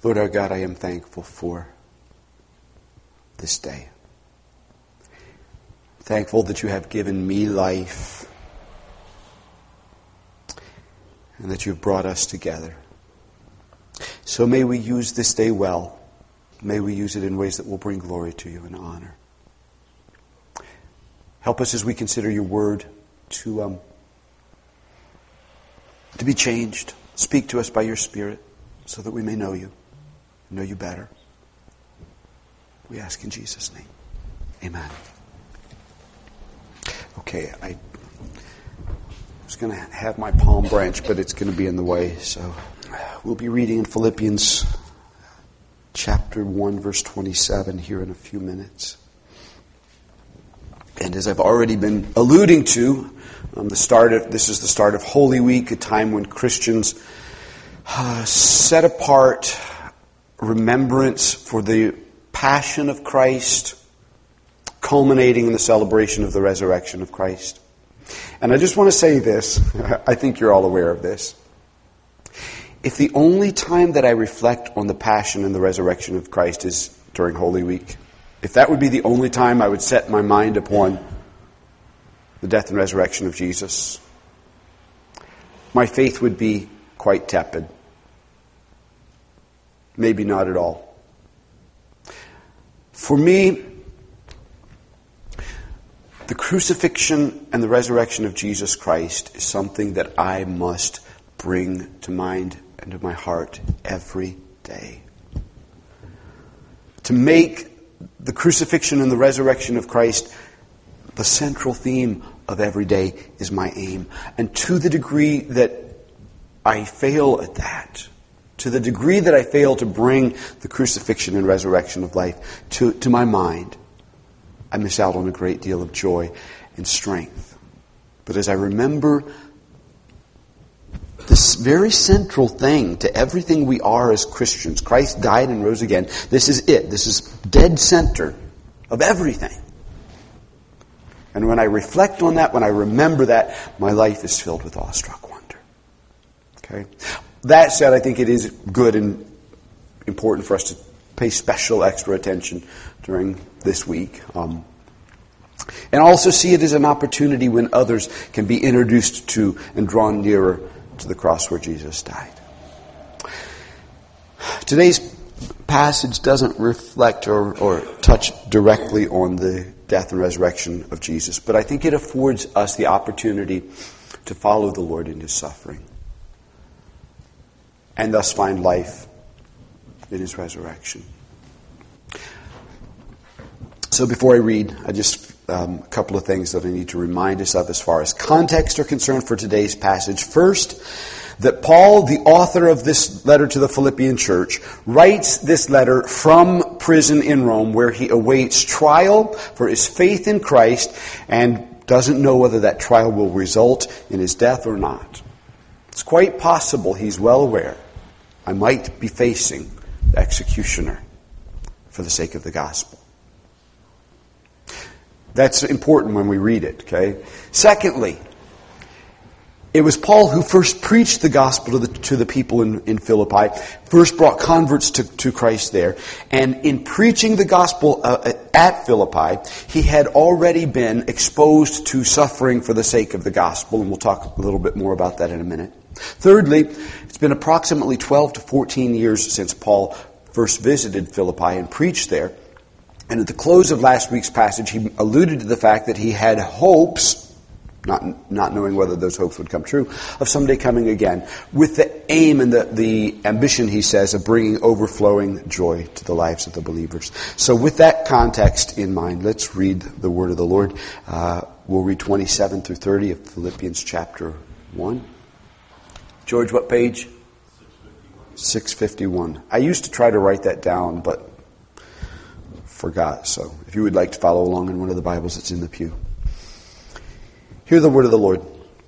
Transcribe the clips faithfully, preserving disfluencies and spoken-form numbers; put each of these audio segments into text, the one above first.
Lord our God, I am thankful for this day. Thankful that you have given me life and that you have brought us together. So may we use this day well. May we use it in ways that will bring glory to you and honor. Help us as we consider your word to, um, to be changed. Speak to us by your Spirit so that we may know you, know you better. We ask in Jesus' name. Amen. Okay, I was going to have my palm branch, but it's going to be in the way. So we'll be reading in Philippians chapter one, verse twenty-seven here in a few minutes. And as I've already been alluding to, um, the start of this is the start of Holy Week, a time when Christians uh, set apart remembrance for the Passion of Christ, culminating in the celebration of the resurrection of Christ. And I just want to say this, I think you're all aware of this. If the only time that I reflect on the passion and the resurrection of Christ is during Holy Week, if that would be the only time I would set my mind upon the death and resurrection of Jesus, my faith would be quite tepid. Maybe not at all. For me, the crucifixion and the resurrection of Jesus Christ is something that I must bring to mind and to my heart every day. To make the crucifixion and the resurrection of Christ the central theme of every day is my aim. And to the degree that I fail at that, to the degree that I fail to bring the crucifixion and resurrection of life to, to my mind, I miss out on a great deal of joy and strength. But as I remember this very central thing to everything we are as Christians, Christ died and rose again, this is it. This is dead center of everything. And when I reflect on that, when I remember that, my life is filled with awestruck wonder. Okay? That said, I think it is good and important for us to pay special extra attention during this week. Um, and also see it as an opportunity when others can be introduced to and drawn nearer to the cross where Jesus died. Today's passage doesn't reflect or, or touch directly on the death and resurrection of Jesus, but I think it affords us the opportunity to follow the Lord in His suffering and thus find life in His resurrection. So before I read, I just um, a couple of things that I need to remind us of as far as context are concerned for today's passage. First, that Paul, the author of this letter to the Philippian church, writes this letter from prison in Rome where he awaits trial for his faith in Christ and doesn't know whether that trial will result in his death or not. It's quite possible, he's well aware, I might be facing the executioner for the sake of the gospel. That's important when we read it, okay? Secondly, it was Paul who first preached the gospel to the, to the people in, in Philippi, first brought converts to, to Christ there. And in preaching the gospel uh, at Philippi, he had already been exposed to suffering for the sake of the gospel, and we'll talk a little bit more about that in a minute. Thirdly, it's been approximately twelve to fourteen years since Paul first visited Philippi and preached there. And at the close of last week's passage, he alluded to the fact that he had hopes, not not knowing whether those hopes would come true, of someday coming again, with the aim and the, the ambition, he says, of bringing overflowing joy to the lives of the believers. So with that context in mind, let's read the word of the Lord. Uh, we'll read twenty-seven through thirty of Philippians chapter one. George, what page? six fifty-one. I used to try to write that down, but forgot. So if you would like to follow along in one of the Bibles that's in the pew. Hear the word of the Lord.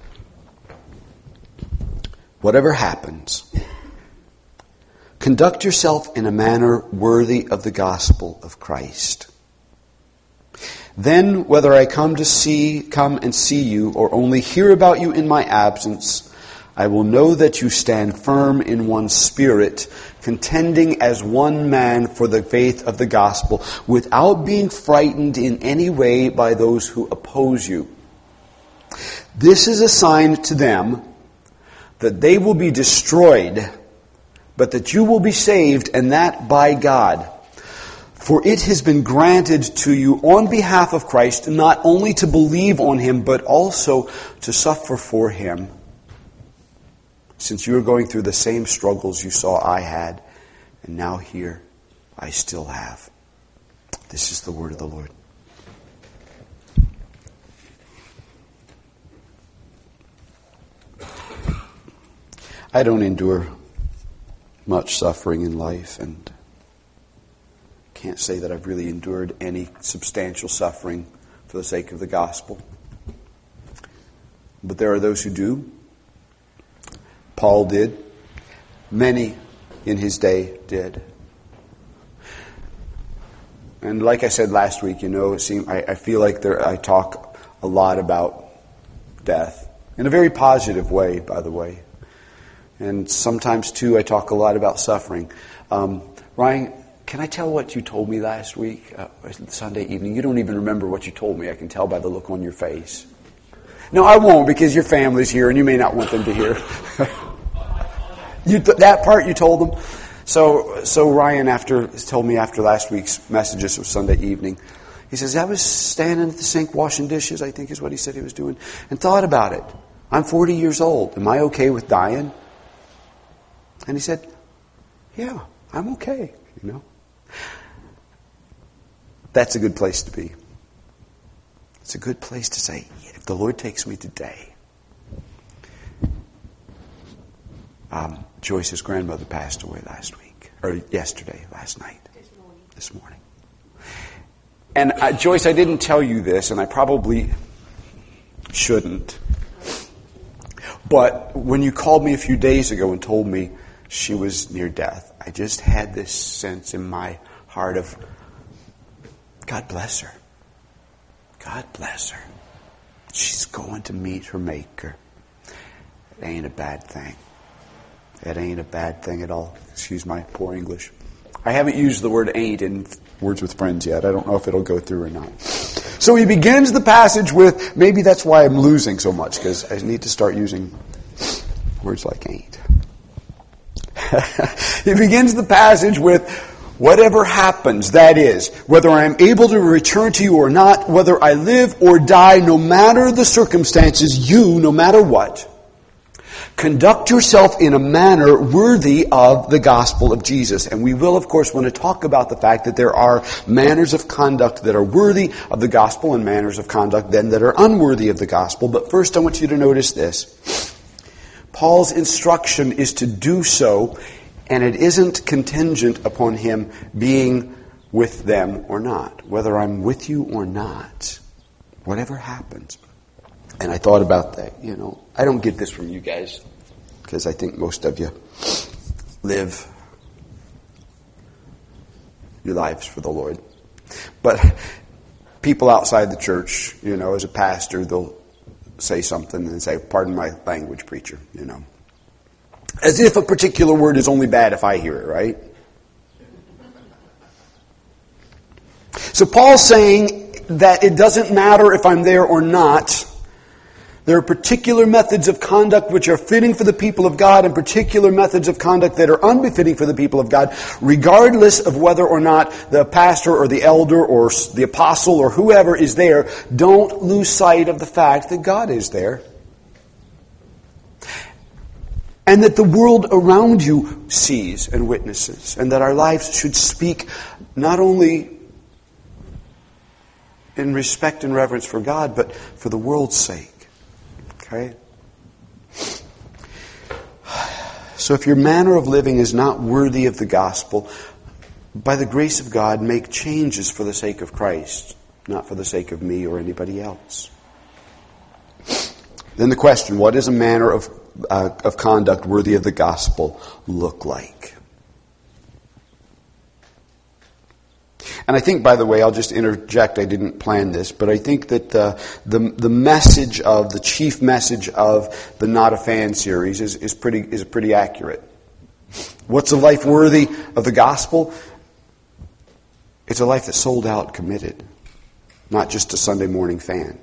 Whatever happens, conduct yourself in a manner worthy of the gospel of Christ. Then, whether I come to see, come and see you, or only hear about you in my absence, I will know that you stand firm in one spirit, contending as one man for the faith of the gospel, without being frightened in any way by those who oppose you. This is a sign to them that they will be destroyed, but that you will be saved, and that by God. For it has been granted to you on behalf of Christ not only to believe on Him, but also to suffer for Him, since you are going through the same struggles you saw I had, and now here I still have. This is the word of the Lord. I don't endure much suffering in life, and can't say that I've really endured any substantial suffering for the sake of the gospel. But there are those who do. Paul did. Many in his day did. And like I said last week, you know, it seemed, I, I feel like there, I talk a lot about death. In a very positive way, by the way. And sometimes, too, I talk a lot about suffering. Um, Ryan, can I tell what you told me last week, uh, Sunday evening? You don't even remember what you told me. I can tell by the look on your face. No, I won't, because your family's here and you may not want them to hear. you th- that part you told them? So so Ryan after told me after last week's messages of Sunday evening, he says, I was standing at the sink washing dishes, I think is what he said he was doing, and thought about it. I'm forty years old. Am I okay with dying? And he said, yeah, I'm okay, you know. That's a good place to be. It's a good place to say, if the Lord takes me today. Um, Joyce's grandmother passed away last week, or yesterday, last night, this morning. This morning. And uh, Joyce, I didn't tell you this, and I probably shouldn't. But when you called me a few days ago and told me she was near death, I just had this sense in my heart of, God bless her. God bless her. She's going to meet her Maker. It ain't a bad thing. It ain't a bad thing at all. Excuse my poor English. I haven't used the word ain't in Words with Friends yet. I don't know if it'll go through or not. So he begins the passage with, maybe that's why I'm losing so much, because I need to start using words like ain't. He begins the passage with, whatever happens, that is, whether I am able to return to you or not, whether I live or die, no matter the circumstances, you, no matter what, conduct yourself in a manner worthy of the gospel of Jesus. And we will, of course, want to talk about the fact that there are manners of conduct that are worthy of the gospel and manners of conduct then that are unworthy of the gospel. But first I want you to notice this. Paul's instruction is to do so, and it isn't contingent upon him being with them or not. Whether I'm with you or not, whatever happens. And I thought about that, you know. I don't get this from you guys, because I think most of you live your lives for the Lord. But people outside the church, you know, as a pastor, they'll say something and say, pardon my language, preacher, you know. As if a particular word is only bad if I hear it, right? So Paul's saying that it doesn't matter if I'm there or not. There are particular methods of conduct which are fitting for the people of God and particular methods of conduct that are unbefitting for the people of God, regardless of whether or not the pastor or the elder or the apostle or whoever is there. Don't lose sight of the fact that God is there. And that the world around you sees and witnesses. And that our lives should speak not only in respect and reverence for God, but for the world's sake. Okay? So if your manner of living is not worthy of the gospel, by the grace of God, make changes for the sake of Christ, not for the sake of me or anybody else. Then the question, what does a manner of, uh, of conduct worthy of the gospel look like? And I think, by the way, I'll just interject, I didn't plan this, but I think that uh, the the message of, the chief message of the Not a Fan series is, is pretty is pretty accurate. What's a life worthy of the gospel? It's a life that's sold out, committed, not just a Sunday morning fan.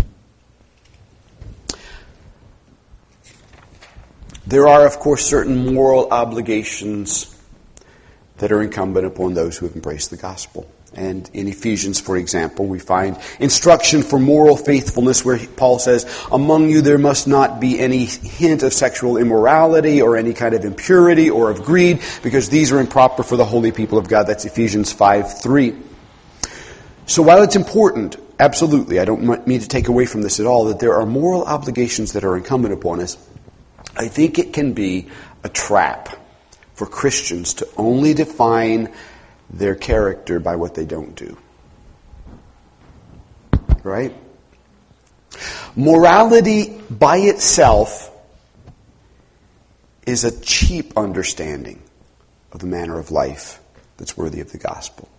There are, of course, certain moral obligations that are incumbent upon those who have embraced the gospel. And in Ephesians, for example, we find instruction for moral faithfulness where Paul says, among you there must not be any hint of sexual immorality or any kind of impurity or of greed, because these are improper for the holy people of God. That's Ephesians five three. So while it's important, absolutely, I don't mean to take away from this at all, that there are moral obligations that are incumbent upon us, I think it can be a trap for Christians to only define their character by what they don't do. Right? Morality by itself is a cheap understanding of the manner of life that's worthy of the gospel.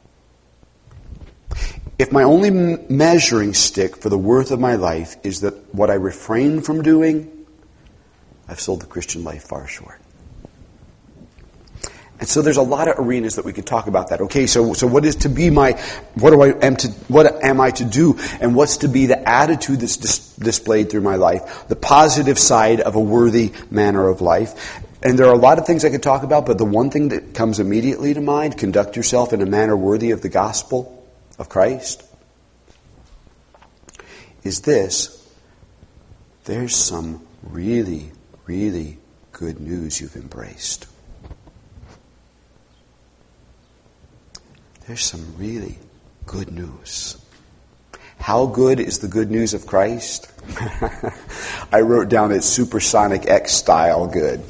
If my only measuring stick for the worth of my life is that what I refrain from doing, I've sold the Christian life far short. And so there's a lot of arenas that we could talk about that. Okay, so so what is to be my, what do I am to, what am I to do, and what's to be the attitude that's dis- displayed through my life, the positive side of a worthy manner of life. And there are a lot of things I could talk about, but the one thing that comes immediately to mind, conduct yourself in a manner worthy of the gospel of Christ, is this: there's some really, really good news you've embraced. There's some really good news. How good is the good news of Christ? I wrote down it's supersonic X style good.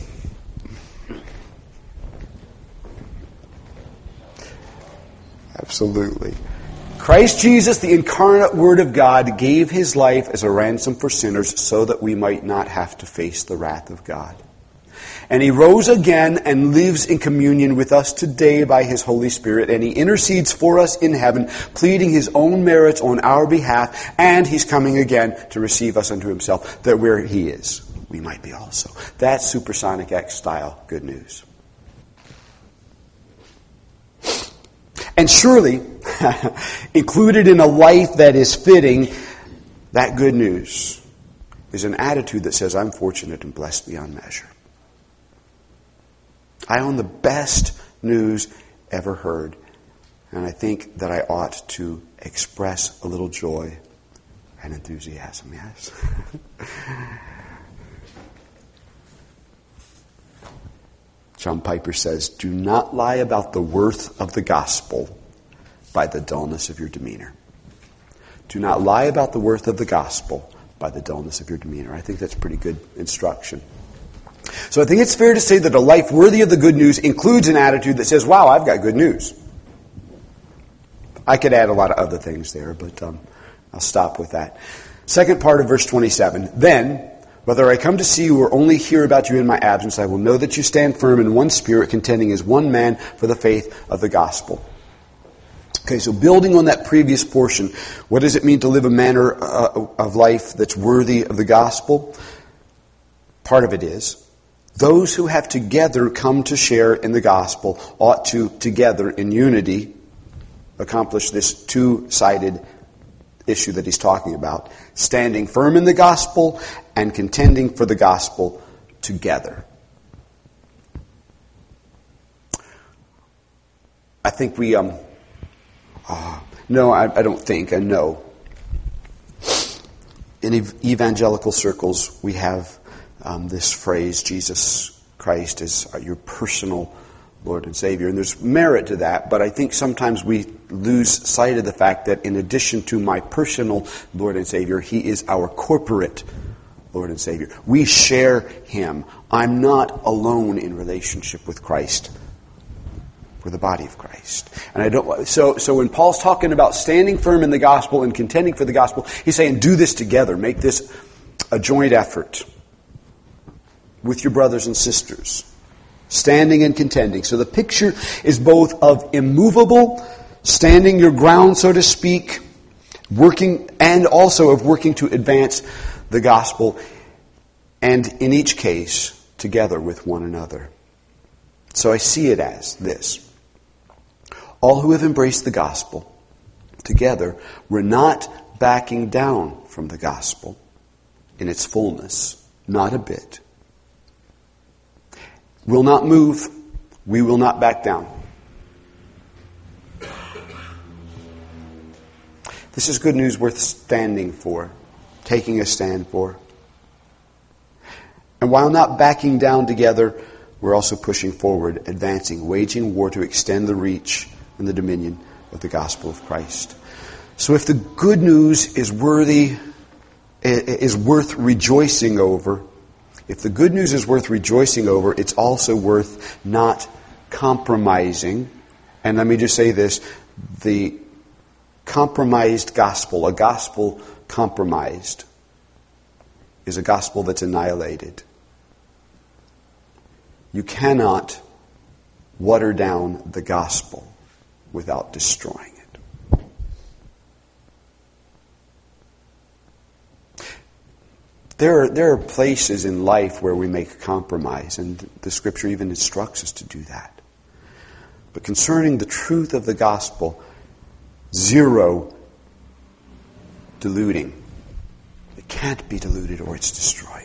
Absolutely. Christ Jesus, the incarnate Word of God, gave His life as a ransom for sinners so that we might not have to face the wrath of God. And He rose again and lives in communion with us today by His Holy Spirit. And He intercedes for us in heaven, pleading His own merits on our behalf. And He's coming again to receive us unto Himself, that where He is, we might be also. That's supersonic X style good news. And surely, included in a life that is fitting, that good news is an attitude that says, I'm fortunate and blessed beyond measure. I own the best news ever heard, and I think that I ought to express a little joy and enthusiasm, yes? John Piper says, do not lie about the worth of the gospel by the dullness of your demeanor. Do not lie about the worth of the gospel by the dullness of your demeanor. I think that's pretty good instruction. So I think it's fair to say that a life worthy of the good news includes an attitude that says, wow, I've got good news. I could add a lot of other things there, but um, I'll stop with that. Second part of verse twenty-seven. Then, whether I come to see you or only hear about you in my absence, I will know that you stand firm in one spirit, contending as one man for the faith of the gospel. Okay, so building on that previous portion, what does it mean to live a manner uh, of life that's worthy of the gospel? Part of it is, those who have together come to share in the gospel ought to, together in unity, accomplish this two-sided issue that he's talking about, standing firm in the gospel and contending for the gospel together. I think we, um, uh, no, I, I don't think, I know. In ev- evangelical circles, we have Um, this phrase, Jesus Christ is your personal Lord and Savior. And there's merit to that, but I think sometimes we lose sight of the fact that in addition to my personal Lord and Savior, He is our corporate Lord and Savior. We share Him. I'm not alone in relationship with Christ. We're the body of Christ. And I don't, so, so when Paul's talking about standing firm in the gospel and contending for the gospel, he's saying do this together. Make this a joint effort with your brothers and sisters, standing and contending. So the picture is both of immovable standing your ground, so to speak, working, and also of working to advance the gospel, and in each case, together with one another. So I see it as this. All who have embraced the gospel together, we're not backing down from the gospel in its fullness, not a bit. Will not move, we will not back down. This is good news worth standing for, taking a stand for. And while not backing down together, we're also pushing forward, advancing, waging war to extend the reach and the dominion of the gospel of Christ. So if the good news is worthy, is worth rejoicing over, if the good news is worth rejoicing over, it's also worth not compromising. And let me just say this, the compromised gospel, a gospel compromised, is a gospel that's annihilated. You cannot water down the gospel without destroying it. There are, there are places in life where we make compromise, and the Scripture even instructs us to do that. But concerning the truth of the gospel, zero diluting. It can't be diluted or it's destroyed.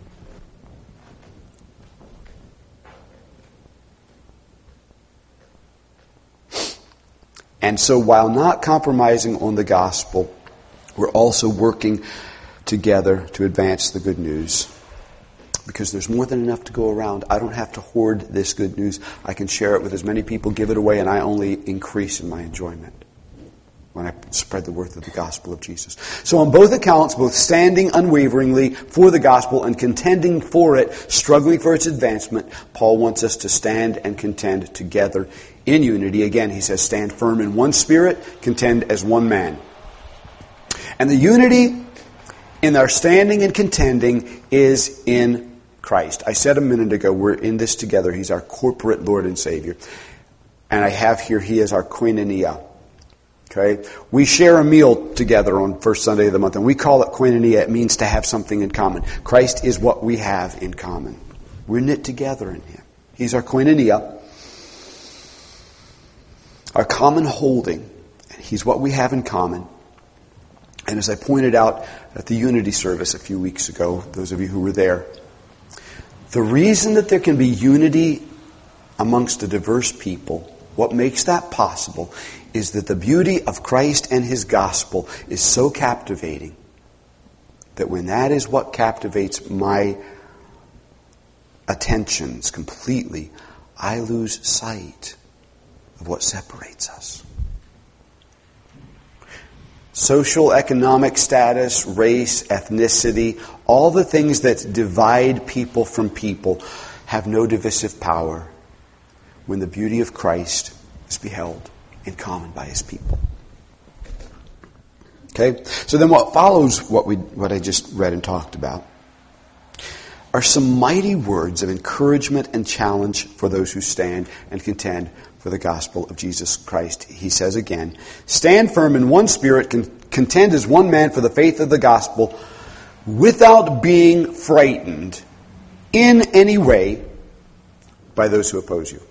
And so while not compromising on the gospel, we're also working together to advance the good news. Because there's more than enough to go around. I don't have to hoard this good news. I can share it with as many people, give it away, and I only increase in my enjoyment when I spread the word of the gospel of Jesus. So on both accounts, both standing unwaveringly for the gospel and contending for it, struggling for its advancement, Paul wants us to stand and contend together in unity. Again, he says, stand firm in one spirit, contend as one man. And the unity in our standing and contending is in Christ. I said a minute ago, we're in this together. He's our corporate Lord and Savior. And I have here, He is our koinonia. Okay? We share a meal together on first Sunday of the month, and we call it koinonia. It means to have something in common. Christ is what we have in common. We're knit together in Him. He's our koinonia, our common holding. And He's what we have in common. And as I pointed out at the Unity service a few weeks ago, those of you who were there, the reason that there can be unity amongst a diverse people, what makes that possible, is that the beauty of Christ and His gospel is so captivating that when that is what captivates my attentions completely, I lose sight of what separates us. Social, economic status, race, ethnicity, all the things that divide people from people have no divisive power when the beauty of Christ is beheld in common by His people. Okay? So then what follows what we what I just read and talked about are some mighty words of encouragement and challenge for those who stand and contend for the gospel of Jesus Christ. He says again, stand firm in one spirit, con- contend as one man for the faith of the gospel, without being frightened in any way by those who oppose you.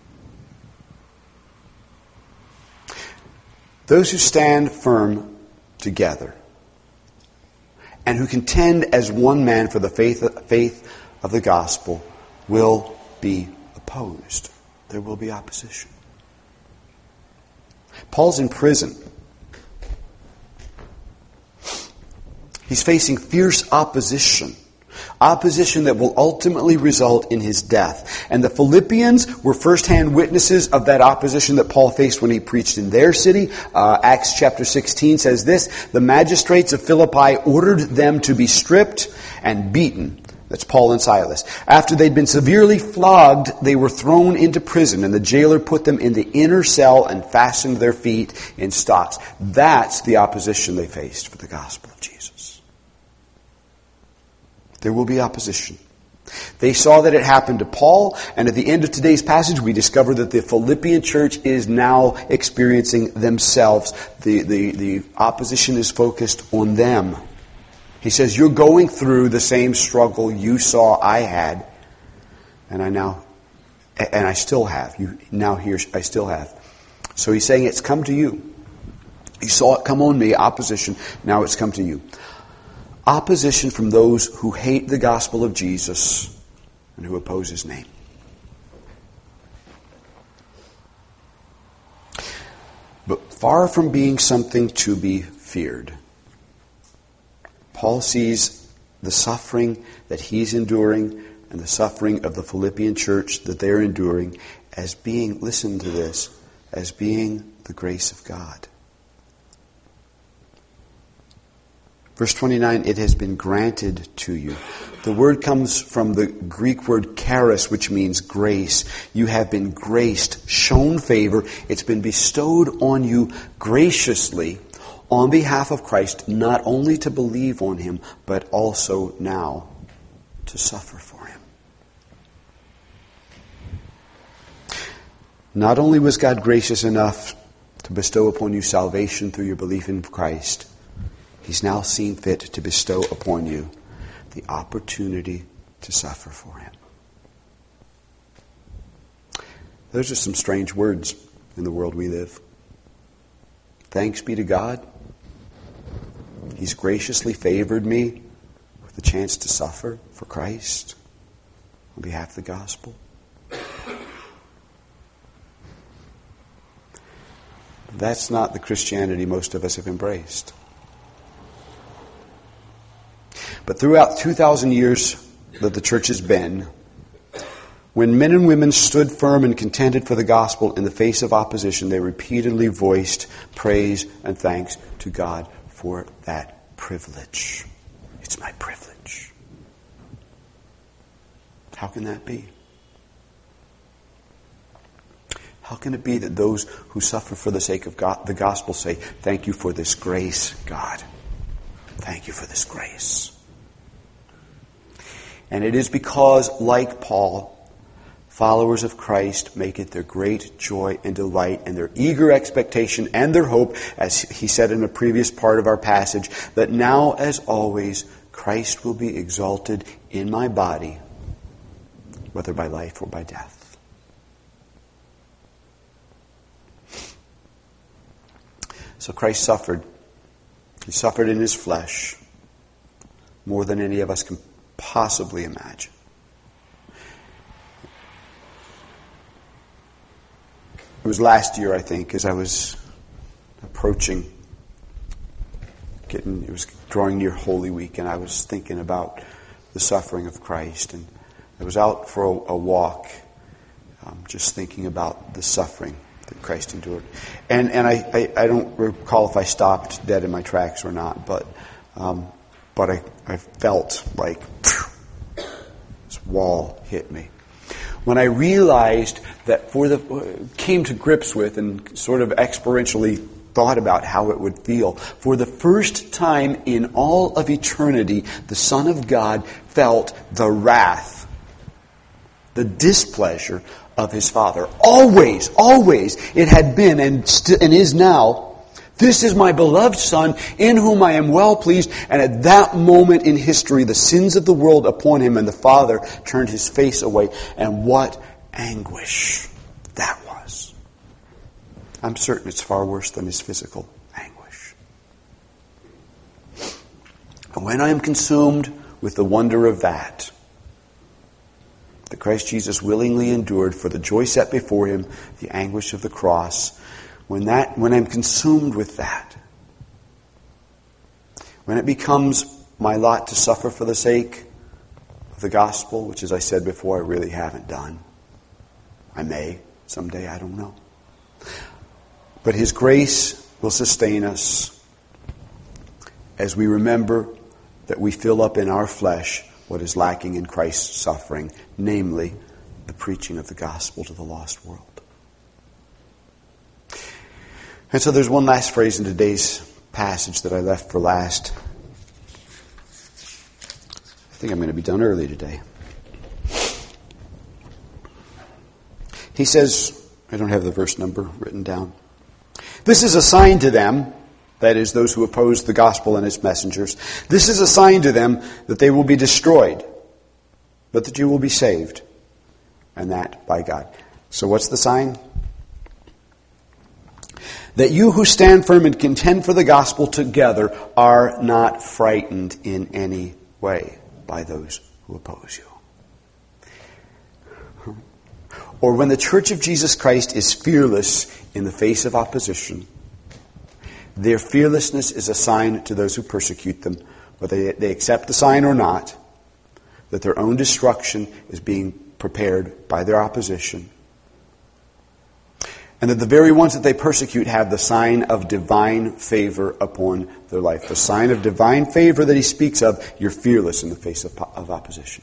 Those who stand firm together and who contend as one man for the faith, faith of the gospel will be opposed. There will be opposition. Paul's in prison. He's facing fierce opposition. Opposition that will ultimately result in his death. And the Philippians were first-hand witnesses of that opposition that Paul faced when he preached in their city. Uh, Acts chapter sixteen says this, the magistrates of Philippi ordered them to be stripped and beaten. That's Paul and Silas. After they'd been severely flogged, they were thrown into prison, and the jailer put them in the inner cell and fastened their feet in stocks. That's the opposition they faced for the gospel of Jesus. There will be opposition. They saw that it happened to Paul, and at the end of today's passage, we discover that the Philippian church is now experiencing themselves. The, the, the opposition is focused on them. He says, you're going through the same struggle you saw I had, and I now, and I still have. You now hear, I still have. So he's saying it's come to you. You saw it come on me, opposition, now it's come to you. Opposition from those who hate the gospel of Jesus and who oppose his name. But far from being something to be feared, Paul sees the suffering that he's enduring and the suffering of the Philippian church that they're enduring as being, listen to this, as being the grace of God. Verse twenty-nine, it has been granted to you. The word comes from the Greek word charis, which means grace. You have been graced, shown favor. It's been bestowed on you graciously on behalf of Christ, not only to believe on him, but also now to suffer for him. Not only was God gracious enough to bestow upon you salvation through your belief in Christ, he's now seen fit to bestow upon you the opportunity to suffer for him. Those are some strange words in the world we live. Thanks be to God. He's graciously favored me with the chance to suffer for Christ on behalf of the gospel. That's not the Christianity most of us have embraced. But throughout two thousand years that the church has been, when men and women stood firm and contended for the gospel in the face of opposition, they repeatedly voiced praise and thanks to God for that privilege. It's my privilege. How can that be? How can it be that those who suffer for the sake of God, the gospel say, thank you for this grace, God. Thank you for this grace. And it is because, like Paul, followers of Christ make it their great joy and delight and their eager expectation and their hope, as he said in a previous part of our passage, that now, as always, Christ will be exalted in my body, whether by life or by death. So Christ suffered. He suffered in his flesh more than any of us can possibly imagine. It was last year, I think, as I was approaching, getting, it was drawing near Holy Week, and I was thinking about the suffering of Christ. And I was out for a, a walk, um, just thinking about the suffering that Christ endured. And and I, I, I don't recall if I stopped dead in my tracks or not, but um, but I, I felt like phew, this wall hit me. When I realized that for the, came to grips with and sort of experientially thought about how it would feel, for the first time in all of eternity, the Son of God felt the wrath, the displeasure of his Father. Always, always it had been and, st- and is now, this is my beloved Son in whom I am well pleased. And at that moment in history, the sins of the world upon him, and the Father turned his face away. And what anguish that was. I'm certain it's far worse than his physical anguish. And when I am consumed with the wonder of that, that Christ Jesus willingly endured for the joy set before him, the anguish of the cross, when that, when I'm consumed with that, when it becomes my lot to suffer for the sake of the gospel, which, as I said before, I really haven't done. I may someday, I don't know. But his grace will sustain us as we remember that we fill up in our flesh what is lacking in Christ's suffering, namely the preaching of the gospel to the lost world. And so there's one last phrase in today's passage that I left for last. I think I'm going to be done early today. He says, I don't have the verse number written down. This is a sign to them, that is, those who oppose the gospel and its messengers. This is a sign to them that they will be destroyed, but that you will be saved, and that by God. So what's the sign? That you who stand firm and contend for the gospel together are not frightened in any way by those who oppose you. Or when the Church of Jesus Christ is fearless in the face of opposition, their fearlessness is a sign to those who persecute them, whether they, they accept the sign or not, that their own destruction is being prepared by their opposition. And that the very ones that they persecute have the sign of divine favor upon their life. The sign of divine favor that he speaks of, you're fearless in the face of, of opposition.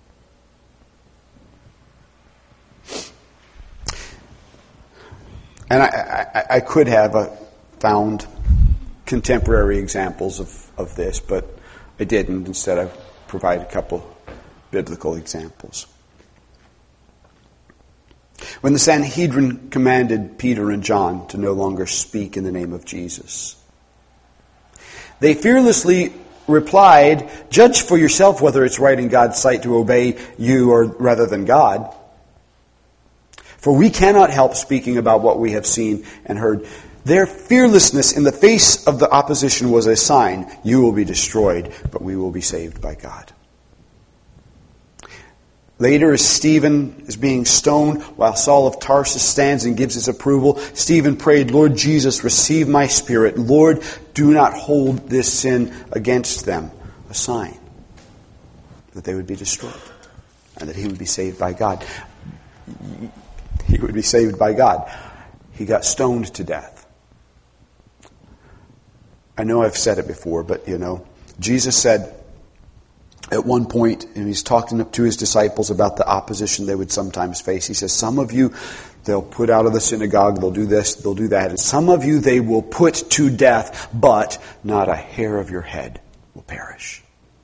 And I, I, I could have uh, found contemporary examples of, of this, but I didn't. Instead, I provide a couple biblical examples. When the Sanhedrin commanded Peter and John to no longer speak in the name of Jesus, they fearlessly replied, "Judge for yourself whether it's right in God's sight to obey you or rather than God. For we cannot help speaking about what we have seen and heard." Their fearlessness in the face of the opposition was a sign. You will be destroyed, but we will be saved by God. Later, as Stephen is being stoned, while Saul of Tarsus stands and gives his approval, Stephen prayed, "Lord Jesus, receive my spirit. Lord, do not hold this sin against them." A sign that they would be destroyed and that he would be saved by God. He would be saved by God. He got stoned to death. I know I've said it before, but you know, Jesus said at one point, and he's talking to his disciples about the opposition they would sometimes face. He says, some of you, they'll put out of the synagogue, they'll do this, they'll do that. And some of you they will put to death, but not a hair of your head will perish.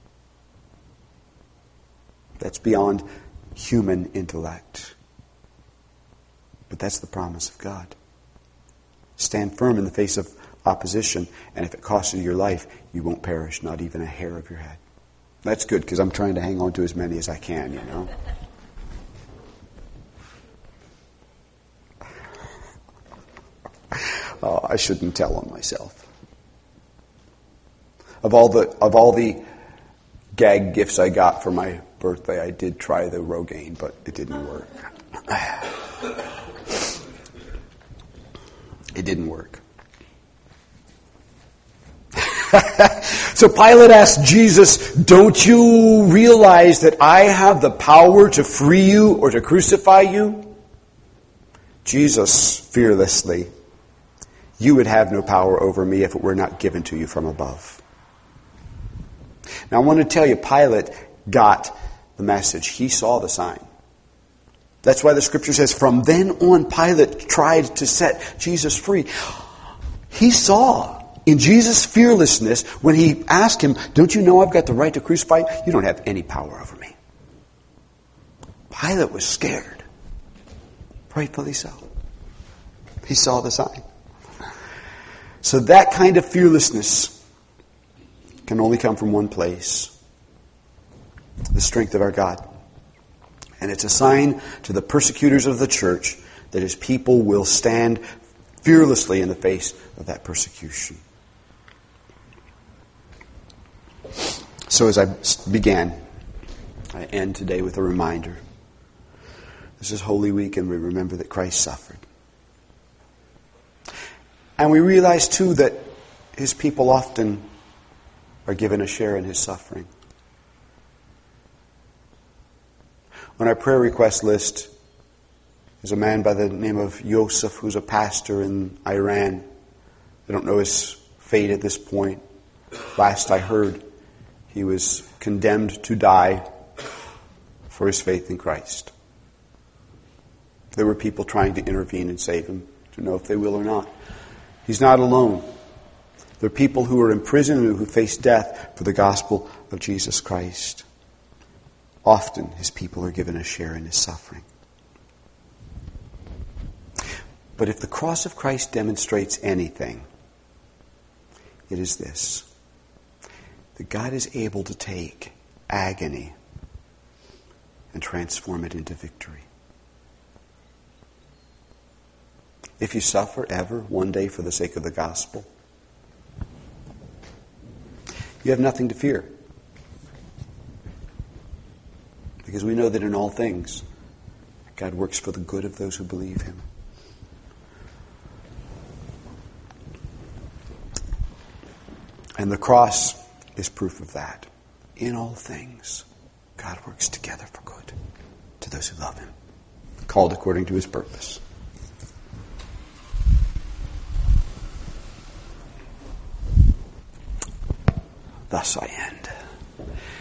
That's beyond human intellect. But that's the promise of God. Stand firm in the face of opposition, and if it costs you your life, you won't perish, not even a hair of your head. That's good, because I'm trying to hang on to as many as I can, you know. Oh, I shouldn't tell on myself. Of all the of all the gag gifts I got for my birthday, I did try the Rogaine, but it didn't work. It didn't work. So Pilate asked Jesus, "Don't you realize that I have the power to free you or to crucify you?" Jesus fearlessly, "You would have no power over me if it were not given to you from above." Now I want to tell you, Pilate got the message. He saw the sign. That's why the scripture says, from then on Pilate tried to set Jesus free. He saw in Jesus' fearlessness, when he asked him, "Don't you know I've got the right to crucify you? You don't have any power over me." Pilate was scared. Rightfully so. He saw the sign. So that kind of fearlessness can only come from one place: the strength of our God. And it's a sign to the persecutors of the church that his people will stand fearlessly in the face of that persecution. So as I began, I end today with a reminder. This is Holy Week, and we remember that Christ suffered. And we realize too that his people often are given a share in his suffering. On our prayer request list is a man by the name of Yosef, who's a pastor in Iran. I don't know his fate at this point. Last I heard, he was condemned to die for his faith in Christ. There were people trying to intervene and save him, to know if they will or not. He's not alone. There are people who are in prison and who face death for the gospel of Jesus Christ. Often his people are given a share in his suffering. But if the cross of Christ demonstrates anything, it is this: that God is able to take agony and transform it into victory. If you suffer ever one day for the sake of the gospel, you have nothing to fear. Because we know that in all things, God works for the good of those who believe Him. And the cross is proof of that. In all things, God works together for good to those who love Him, called according to His purpose. Thus I end.